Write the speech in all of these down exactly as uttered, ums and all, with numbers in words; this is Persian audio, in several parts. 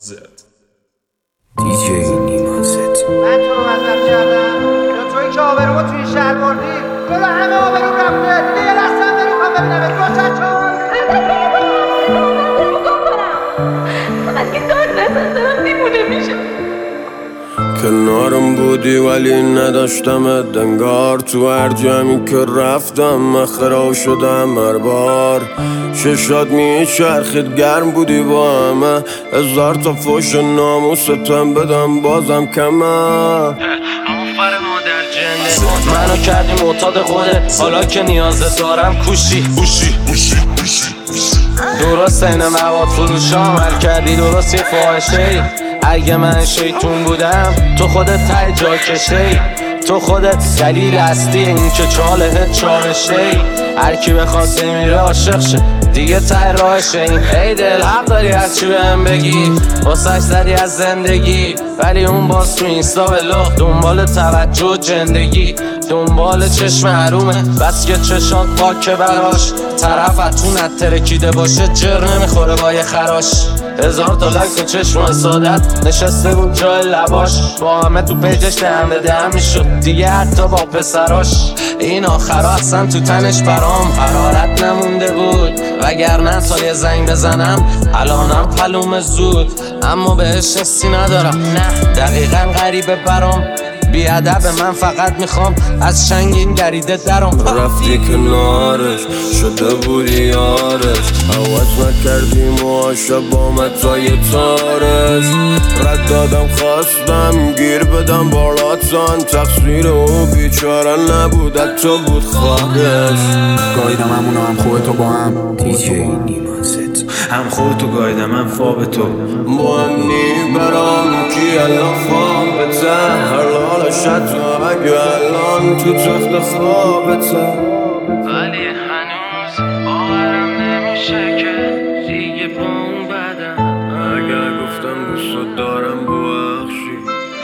زد. دیجی نیما زد. من تو رو مذهب کردم یا تویی که آبرومو توی شهر بردی جلو همه آبرو رفته دیگه یه لحظه هم نمیخوام ببینمت روشن چون فقط که داد نزن دارم دیمونه میشه. کنارم بودی ولی نداشتم دنگار تو هر جمعی که رفتم من خراب شدم هر بار ششات میچرخید گرم بودی با همه هزار تا فوش ناموستم بدم بازم کمه اما فر مادر جنده منو کردی معتاد خوده حالا که نیاز دارم کوشی کوشی کوشی کوشی درست این مواد فروشا عمل کردی درست یه فاحشه. اگه من شیطون بودم تو خودت ته جا کشه، تو خودت دلیل هستی این که چاله چالشه. هر کی بخواد میره عاشق شه دیگه ته راهشه. ای دل حق داری از چی بهم بگی واسش زدی از زندگی ولی اون باز تو اینستا بلو دنبال توجه زندگی دنبال چشم حرومه بس که چشات پاکه براش طرفت تو نترکیده باشه جر نمیخوره با یه خراش. هزار تا لایک و چشم و سادت نشسته بود جای لباش با همه تو پیجش دهم به دهم میشد دیگه حتی با پسراش. این آخرا اصلا تو تنش برام حرارت نمونده بود وگرنه تا یه زنگ بزنم الانم پلوم زود اما بهش حسی ندارم نه دقیقا غریبه برام بیادب من فقط میخوام از شنگین دریده درم. رفتی کنارش شده بودی یارش عوض نکردی موهاشو با متای تارش رد دادم خواستم گیر بدم بالاتان تقصیر او بیچاره نبود تو بود خواهش. گایدم همونو هم خودتو با هم دیجی نیما زد. هم خودتو گایدم هم خواب تو مهمی برام کی الان خوابته هر حالش حتی اگه الان تو تخت خوابته ولی هنوز باورم نمیشه که دیگه با اون بدم. اگر گفتم دوست دارم ببخشی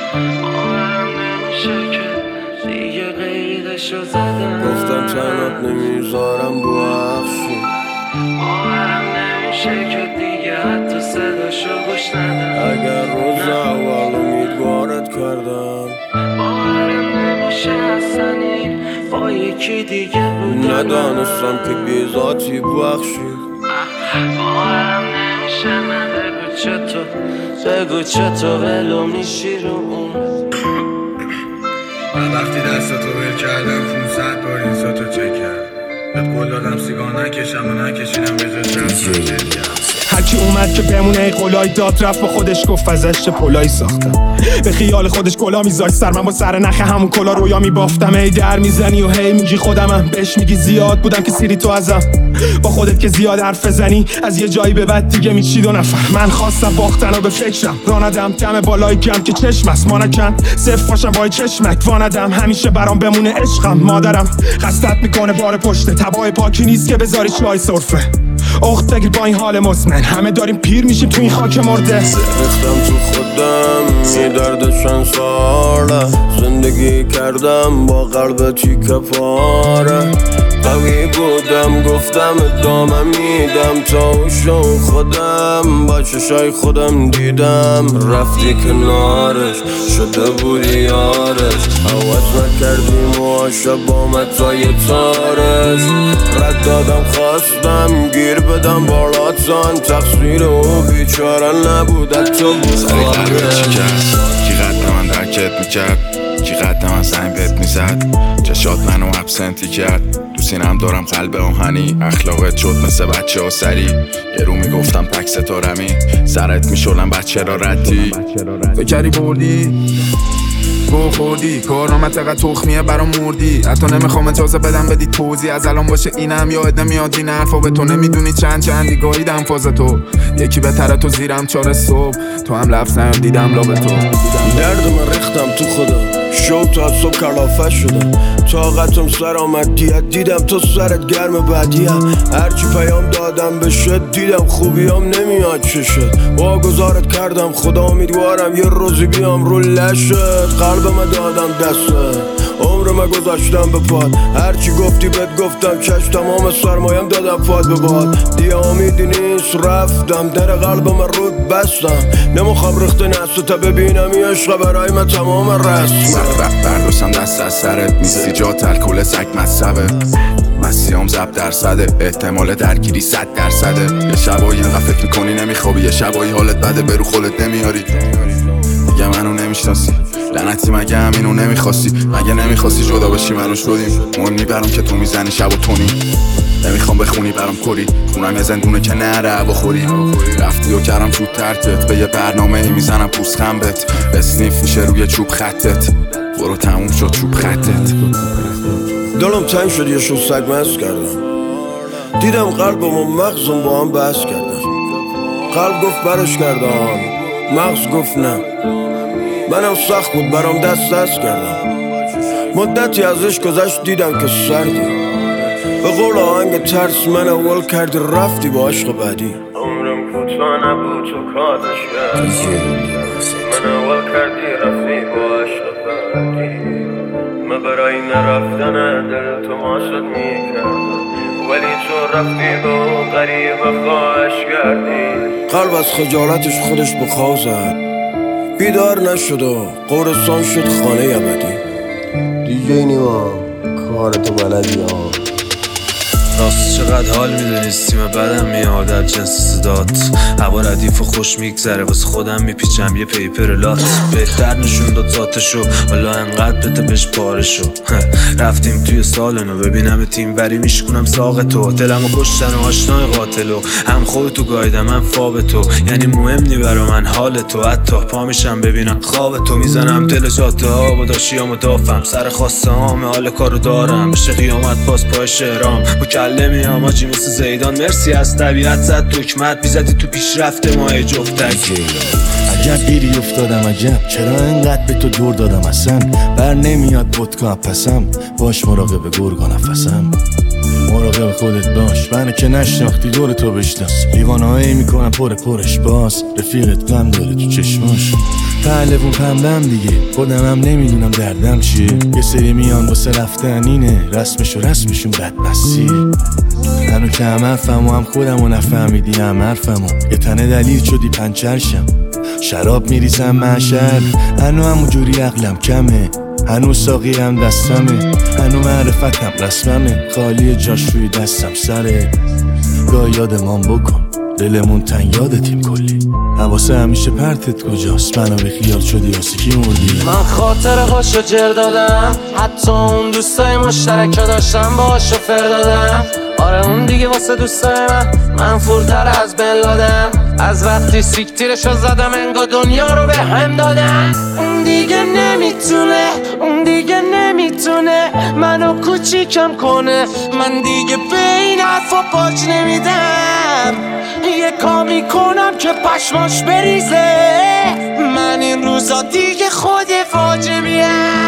باورم نمیشه که دیگه قیدشو زدم. گفتم تنات نمیذارم ببخشی باورم نمیشه که دیگه حتی صداشو گوش ندم. اگر روز اول امیدوارت کردم باورم نمیشه اصلا این با یکی دیگه بودم ندانستم که بیزاتی بخشی. باورم نمیشه نه بگو چطور بگو چطور ولو میشی رو اون. من وقتی دستاتو ول کردم پونصد بار این ساتو چک کرد بهت قول دادم سیگار نکشم و نکشیدم به جز رفتم جل کردم. هرکی اومد که بمونه ای قولای داد رفت با خودش گفت ازش چه پولایی ساختم به خیال خودش کلا میذاشت سر من با سر نخ همون کلا رویا میبافتم. ای در میزنی و هی میگی خودمم بهش میگی زیاد بودم که سیری تو ازم با خودت که زیاد حرف بزنی از یه جایی به بعد دیگه میچی دو نفر. من خواستم باختن و به فکرم راندم دم بالای گم که چشم است ما نکن صف باشم بای چشمک واندم همیشه برام بمونه عشقم. مادرم قصدت میکنه بار پشت تبای پاکی نیست که بذاری چای سرفه اخت بگیر با این حال مزمن همه داریم پیر میشیم تو این خاک مرده. ریختم تو خودم می دردشن ساله زندگی کردم با قلب تیکه پاره قوی بودم گفتم ادامه میدم تا اوشون خودم با چشای خودم دیدم. رفتی کنارش شده بودی یارش عوض نکردی موهاشو با متای تارش رد دادم خواستم گیر بدم بالاتان تقصیر او بیچاره نبود تو بود خواهش. کی قد من درکت میکرد کی قد من زنگ بهت میزد چشات منو ابسنتی کرد تو سینم دارم قلب آهنی اخلاقت شد مثل بچه ها سری یه رو میگفتم تک ستارمی سرت میشدم بچه را ردی فکری بردی گو خوردی کارنامت قد تخمیه برام مردی حتی نمیخوام اجازه بدم بدی توضیح از الان باشه اینم یاد نمیاد این حرفا به تو نمیدونی چند چندی گاهیدم فاز تو یکی بهتره تو زیرم چار صبح تو هم لفظ نیاد دیدم لابه تو درد من ریختم تو خودم شو تا صبح کلافه شدم طاقتم سر آمد دیت دیدم تو سرت گرم بدیم هرچی پیام دادم بشه دیدم خوبیام نمیاد چشت واگذارت کردم خدا امیدوارم یه روزی بیام رو لشت قلبم دادم دسته عمر من گذاشتم به پاد، هرچی گفتی بهت گفتم چشم، تمام سرمایم دادم فاد به باد. دیگه امیدی نیست رفتم، در قلبم رود بستم، نمیخوام ریخته نست تا ببینم این عشق برای من تمام رسم. رفت برداشتم دست از سرت، نیستی جا الکل سگ مصبه، مسیام زب درصده، احتمال درگیری صد درصده. یه شبایی اینقدر فکر میکنی نمیخوابی، یه شبایی حالت بده برو خودت نمیاری. دیگه منو نمیشناسی لعنتی، مگه همینو نمیخواستی؟ مگه نمیخواستی جدا بشی منو شدیم؟ مهمی برام که تو میزنی شب و تونی، نمیخوام بخونی برام کری، خونم یه زندونه که نره هوا خوری. رفتی و کردم تو ترکت، به یه برنامه ای میزنم پوست خنبت، اسنیف میشه روی چوب خطت، برو تموم شد چوب خطت. دلم تنگ شد یه شو سگ مست کردم، دیدم قلبم و مغزم با هم بحث کردم. قلب گفت برش کردم، مغز گفت نه، منم سخت بود برام دست دست کردم. مدتی ازش گذشت دیدم که سردی، به قول آهنگ ترس من اول کردی رفتی با عشق بعدی. عمرم کوتاه نبود تو کاتش کردی، من اول کردی رفتی با عشق بعدی. من برای نرفتن دل تو ماسد میکردم، ولی تو رفتی با غریب خواهش کردی. قلب از خجالتش خودش بخواه زد، بیدار نشد و قرستان شد خانه ابدی. دیگه نیما کار تو بلدی ها، راست چقدر حال میدونستی من بدم میاد در جنس صدات. هوا ردیف و خوش میگذره واسه خودم میپیچم یه پیپر لات. بهتر نشون داد ذاتشو والا انقدر بده بهش پارشو. رفتیم توی سالنو ببینم تیم بری میشکنم ساق تو، دلمو کشتن و آشنای قاتلو، هم خودتو گایدم هم فاب تو، یعنی مهم نی برا من حال تو. حتی پا میشم ببینم خواب تو، میزنم دل جاده ها با داشیامو دافم، سر خواسته هام حال کارو دارم، بشه قیامت باز پای شهرام کله میام آجی مثل زیدان. مرسی از طبیعت زد دکمت، بیزدی تو پیشرفت ماه جفتک. عجب گیری افتادم عجب، چرا انقدر به تو دور دادم اصلا؟ بر نمیاد ودکا پسم، باش مراقب گرگا نفسم. مراقب خودت باش، منو که نشناختی دور تو بشناس. لیوانهایی میکنم پر پرش باز، رفیقت غم داره تو چشماش. پهلوون پنبم دیگه، خودم هم نمیدونم دردم چیه. یه سری میان واسه رفتن اینه، رسمش و رسمشون بدمسیه. منو که هم حرفم و هم خودم و نفهمیدی هم حرفم و یه تنه دلیل شدی پنچرشم. شراب میریزم معشر، هنو همون جوری عقلم کمه، هنو ساقی هم دستمه، هنو معرفتم رسممه، خالی جاش روی دستم سره. گاه یادمان بکن دلمون تنگ یادتیم کلی، حواسه همیشه پرتت کجاست، منو به خیال شدی واسه کی مردی. من خاطر هاشو جر دادم، حتی اون دوستای مشترک داشتم باهاشو فر دادم. آره اون دیگه واسه دوستای من منفورتر از بن لادن، از وقتی سیکتیرشو زدم انگار دنیا رو به هم دادن. اون دیگه نمیتونه، اون دیگه نمیتونه منو کوچیکم کنه، من دیگه به این حرفا پاچ نمیدم. یه کامی کنم که پشماش بریزه، من این روزا دیگه خود واجبیم.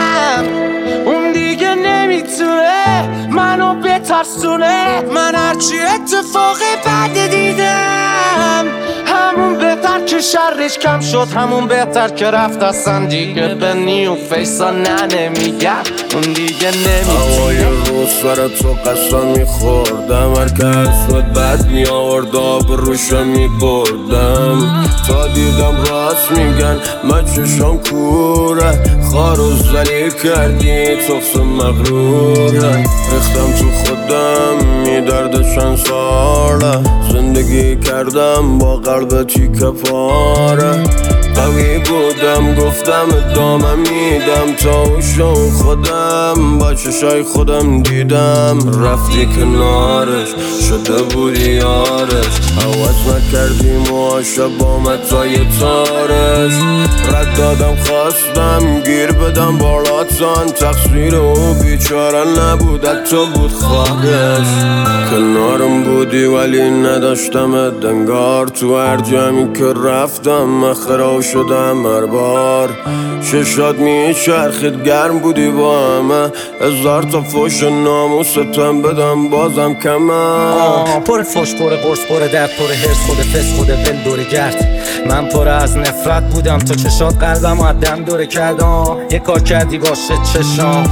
اون دیگه نمیتونه منو بترسونه، من هرچی اتفاق بد دیدم همون بهتر که شرش کم شد، همون بهتر که رفت اصلا دیگه به نیو فیسا نه نمیگم. اون دیگه نمیتونه. هوای روز سر تو قسم میخوردم، هر که اسمت بد میآورد آب روشم میبردم. تا دیدم راست میگن من چشم کوره، خار و زلیل کردی تفس مغروره. ریختم تو خودم میدرد چند ساله، زندگی کردم با قلب تیکه پاره. قوی بودم گفتم ادامه میدم تا اوشم خودم با چشای خودم دیدم. رفتی کنارش شده بودی یارش، عوض نکردی موهاشو با متای تارش. رد دادم خواستم گیر بدم بالاتان، تقصیر او بیچاره نبود حتی بود خواهش. کنارم بودی ولی نداشتم دنگار، تو هر جمعی که رفتم مخرا شدم هر بار. ششاد میچرخید گرم بودی با همه، هزار تا فوش ناموستم بدم بازم کمه. پر فوش پر قرص پر درد پر هرس خود فس خود ول دوره گرد. من پر از نفرت بودم تو چشات قلبم و دم دوره کردم. یه کار کردی باشه چشام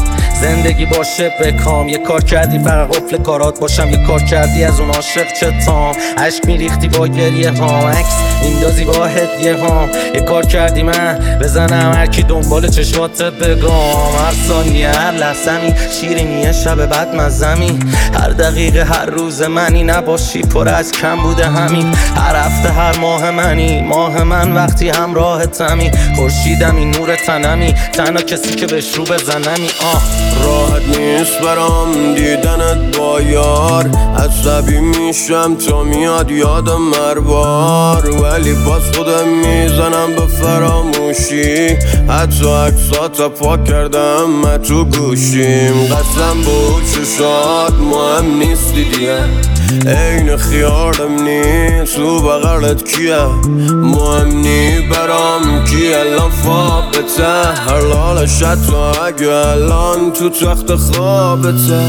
زندگی باشه بکام. یه کار کردی فقط قفل کارات باشم، یه کار کردی از اون عاشق چه تام. عشق میریختی با گریه ها، عکس میندازی با هدیه ها. یه کار کردی من بزنم هر کی دنبال چشمات بگام. هر ثانیه هر لحظه‌می شیرینیه شب بعد مزمی. هر دقیقه هر روز منی نباشی پر از کم بوده همین. هر هفته هر ماه منی ماه من وقتی همراهتمی. خورشیدمی نور تنمی تنها کسی که بهش رو بزنمی. آه راحت نیست برام دیدنت با یار، عصبی میشم تا میاد یادم مربار. ولی باز خودم میزنم به فراموشی، حتی عکسات پاک کردم من تو گوشیم. قسم بود چشات مهم نیست دیگه، این خیالم نیست تو بغلت کیه. مهم نی برام کی الان فاقته، حلالش حتی اگه الان تو تخت خوابته.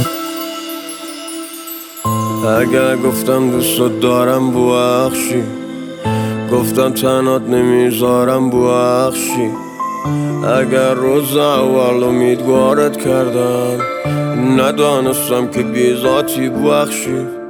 اگر گفتم دوست دارم ببخشی، گفتم تنات نمیذارم ببخشی. اگر روز اول امیدوارت کردم، ندانستم که بی ذاتی ببخشی.